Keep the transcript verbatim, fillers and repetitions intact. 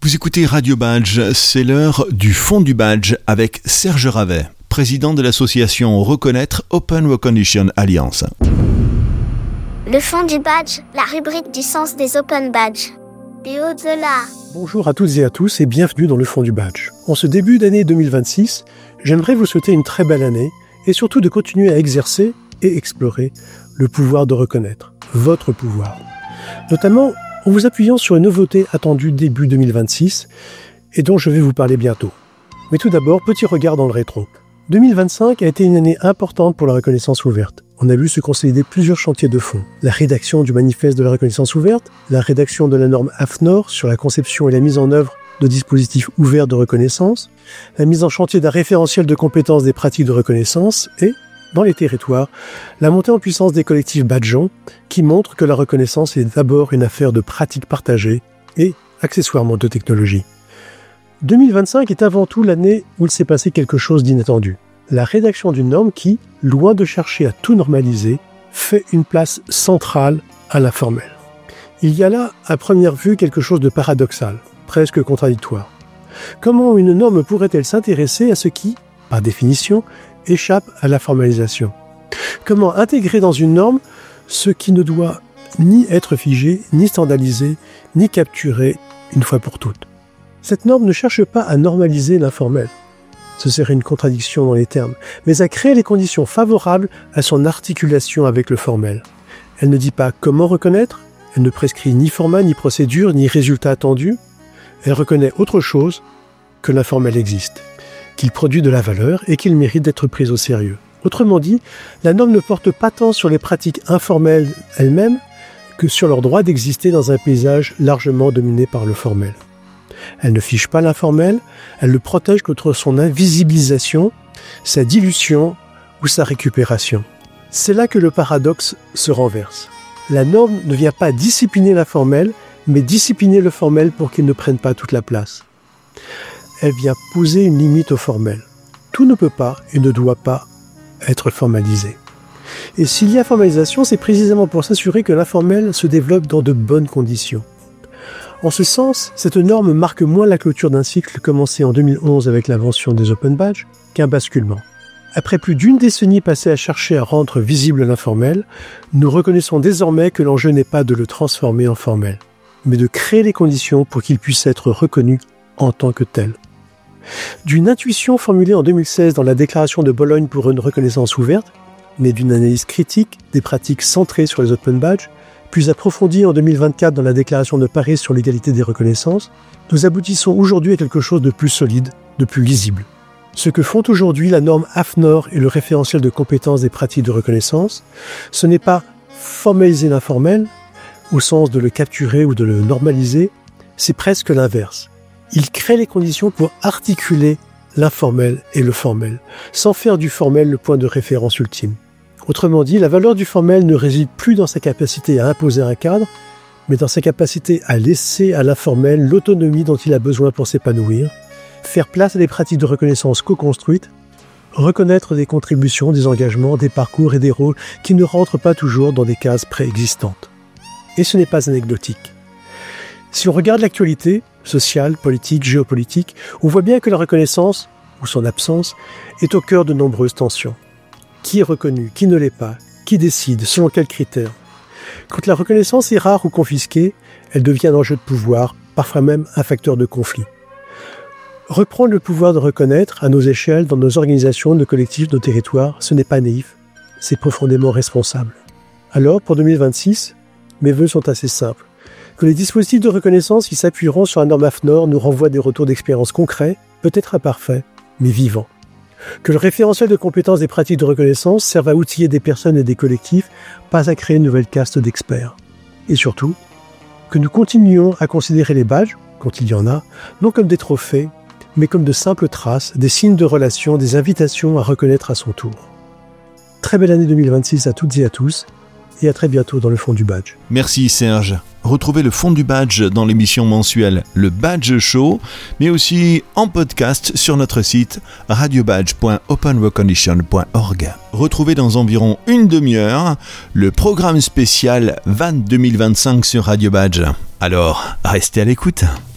Vous écoutez Radio Badge, c'est l'heure du fond du badge avec Serge Ravet, président de l'association Reconnaître Open Recognition Alliance. Le fond du badge, la rubrique du sens des Open Badges. Et au-delà. Bonjour à toutes et à tous et bienvenue dans le fond du badge. En ce début d'année deux mille vingt-six, j'aimerais vous souhaiter une très belle année et surtout de continuer à exercer et explorer le pouvoir de reconnaître, votre pouvoir. Notamment en vous appuyant sur une nouveauté attendue début deux mille vingt-six et dont je vais vous parler bientôt. Mais tout d'abord, petit regard dans le rétro. deux mille vingt-cinq a été une année importante pour la reconnaissance ouverte. On a vu se consolider plusieurs chantiers de fond. La rédaction du manifeste de la reconnaissance ouverte, la rédaction de la norme A F N O R sur la conception et la mise en œuvre de dispositifs ouverts de reconnaissance, la mise en chantier d'un référentiel de compétences des pratiques de reconnaissance et, dans les territoires, la montée en puissance des collectifs badgeants qui montrent que la reconnaissance est d'abord une affaire de pratiques partagées et, accessoirement, de technologie. deux mille vingt-cinq est avant tout l'année où il s'est passé quelque chose d'inattendu. La rédaction d'une norme qui, loin de chercher à tout normaliser, fait une place centrale à l'informel. Il y a là, à première vue, quelque chose de paradoxal, presque contradictoire. Comment une norme pourrait-elle s'intéresser à ce qui, par définition, échappe à la formalisation? Comment intégrer dans une norme ce qui ne doit ni être figé, ni standardisé, ni capturé une fois pour toutes? Cette norme ne cherche pas à normaliser l'informel. Ce serait une contradiction dans les termes, mais à créer les conditions favorables à son articulation avec le formel. Elle ne dit pas comment reconnaître, elle ne prescrit ni format, ni procédure, ni résultat attendu. Elle reconnaît autre chose, que l'informel existe, qu'il produit de la valeur et qu'il mérite d'être pris au sérieux. Autrement dit, la norme ne porte pas tant sur les pratiques informelles elles-mêmes que sur leur droit d'exister dans un paysage largement dominé par le formel. Elle ne fiche pas l'informel, elle le protège contre son invisibilisation, sa dilution ou sa récupération. C'est là que le paradoxe se renverse. La norme ne vient pas discipliner l'informel, mais discipliner le formel pour qu'il ne prenne pas toute la place. Elle vient poser une limite au formel. Tout ne peut pas et ne doit pas être formalisé. Et s'il y a formalisation, c'est précisément pour s'assurer que l'informel se développe dans de bonnes conditions. En ce sens, cette norme marque moins la clôture d'un cycle commencé en deux mille onze avec l'invention des Open Badges qu'un basculement. Après plus d'une décennie passée à chercher à rendre visible l'informel, nous reconnaissons désormais que l'enjeu n'est pas de le transformer en formel, mais de créer les conditions pour qu'il puisse être reconnu en tant que tel. D'une intuition formulée en deux mille seize dans la déclaration de Bologne pour une reconnaissance ouverte, née d'une analyse critique des pratiques centrées sur les Open Badges, plus approfondie en deux mille vingt-quatre dans la déclaration de Paris sur l'égalité des reconnaissances, nous aboutissons aujourd'hui à quelque chose de plus solide, de plus lisible. Ce que font aujourd'hui la norme A F N O R et le référentiel de compétences des pratiques de reconnaissance, ce n'est pas formaliser l'informel, au sens de le capturer ou de le normaliser, c'est presque l'inverse. Il crée les conditions pour articuler l'informel et le formel, sans faire du formel le point de référence ultime. Autrement dit, la valeur du formel ne réside plus dans sa capacité à imposer un cadre, mais dans sa capacité à laisser à l'informel l'autonomie dont il a besoin pour s'épanouir, faire place à des pratiques de reconnaissance co-construites, reconnaître des contributions, des engagements, des parcours et des rôles qui ne rentrent pas toujours dans des cases préexistantes. Et ce n'est pas anecdotique. Si on regarde l'actualité, sociale, politique, géopolitique, on voit bien que la reconnaissance, ou son absence, est au cœur de nombreuses tensions. Qui est reconnu, qui ne l'est pas, qui décide, selon quels critères. Quand la reconnaissance est rare ou confisquée, elle devient un enjeu de pouvoir, parfois même un facteur de conflit. Reprendre le pouvoir de reconnaître, à nos échelles, dans nos organisations, nos collectifs, nos territoires, ce n'est pas naïf, c'est profondément responsable. Alors, pour deux mille vingt-six, mes vœux sont assez simples. Que les dispositifs de reconnaissance qui s'appuieront sur la norme A F N O R nous renvoient des retours d'expérience concrets, peut-être imparfaits, mais vivants. Que le référentiel de compétences des pratiques de reconnaissance serve à outiller des personnes et des collectifs, pas à créer une nouvelle caste d'experts. Et surtout, que nous continuions à considérer les badges, quand il y en a, non comme des trophées, mais comme de simples traces, des signes de relation, des invitations à reconnaître à son tour. Très belle année deux mille vingt-six à toutes et à tous, et à très bientôt dans le fond du badge. Merci Serge. Retrouvez le fond du badge dans l'émission mensuelle Le Badge Show, mais aussi en podcast sur notre site radio badge point open recognition point org. Retrouvez dans environ une demi-heure le programme spécial V A N deux mille vingt-cinq sur Radio Badge. Alors, restez à l'écoute.